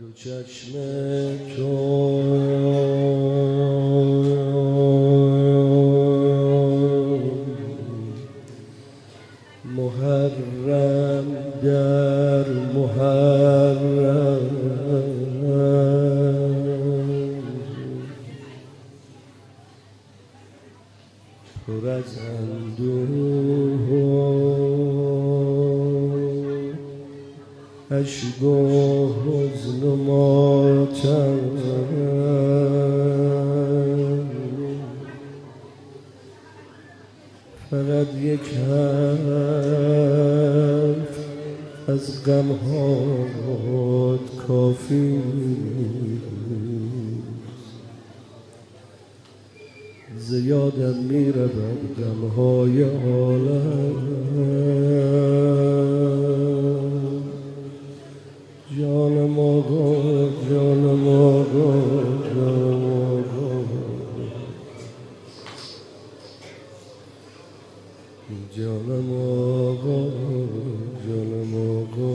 دو چشم تو محرم در محرم پر از اندوه اشک و حزن و ماتم فقط یک حرف از غم‌هات کافی زیادم می‌رود غم‌های عالم جانم آقا جانم آقا جانم آقا جانم آقا جانم آقا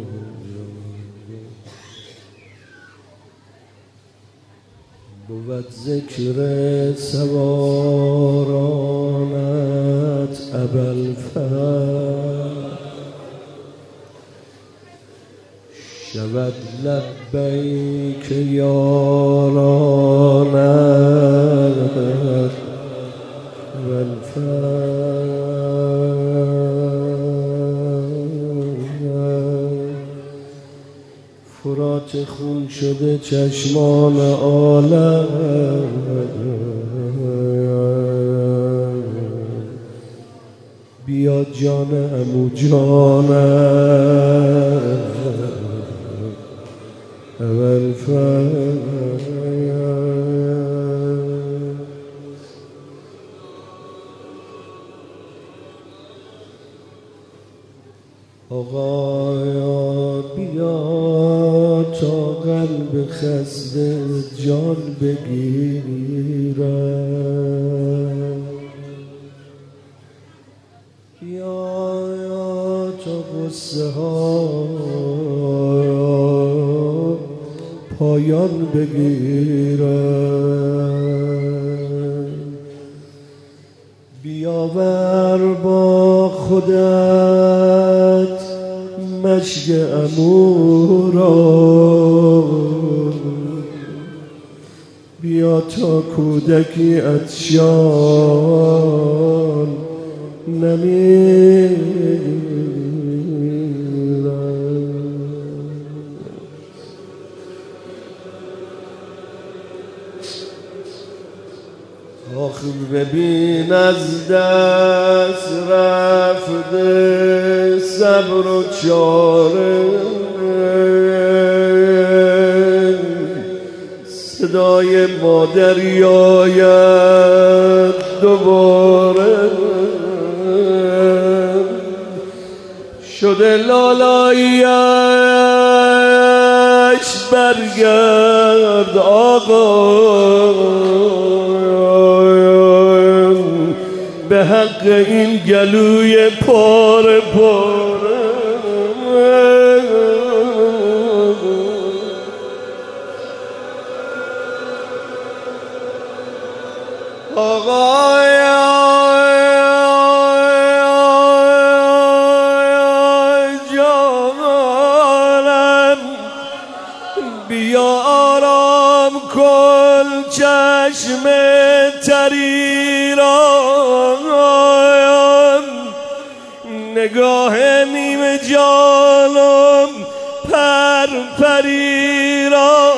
بود ذکر سوارانت ابوالفضل شود لبیک یارانت ابوالفضل فرات خون شده چشمان عالم بیا جان عمو جانم ابوالفضل آقایا بیا تا قلب خسته جان بگیرم بیا تا غصه ها پایان بگیرم بیاور با خودت مشک عمو را بیا تا کودکی عطشان نمیرم آخ ببین از دست رفته صبر و چاره صدای مادری آید دوباره شده لالاییش برگرد آقا به حق این گلوی پاره پاره آقای جانم بیا آرام کن چشم تری را نگاه نیمه جانم پری را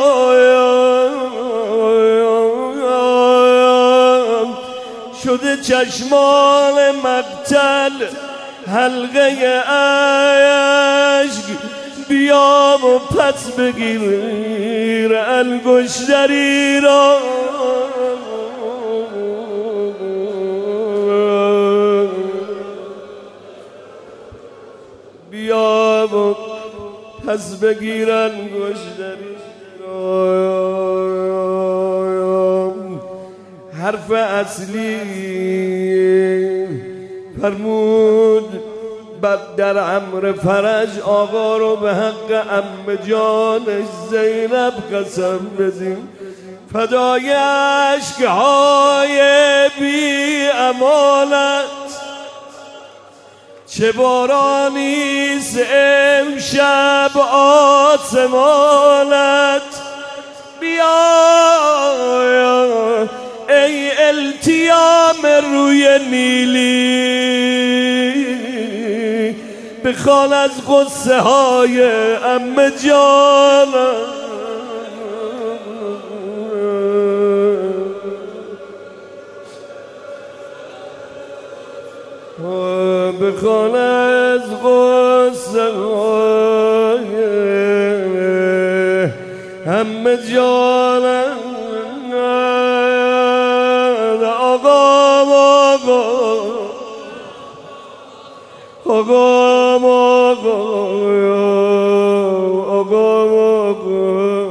شده چشمان مقتل حلقه اشک بیا و پس بگیر انگشتری را بیا و پس بگیر انگشتری را حرف اصلی فرمود بعد در امر فرج آقا رو به حق عمه جانش زینب قسم بزین فدای اشک‌های بی امانت چه بارانیست امشب آسمانت بیا ای التیام روی نیلی بخوان از غصه های عمه جانم بخوان از غصه های عمه جانم آقا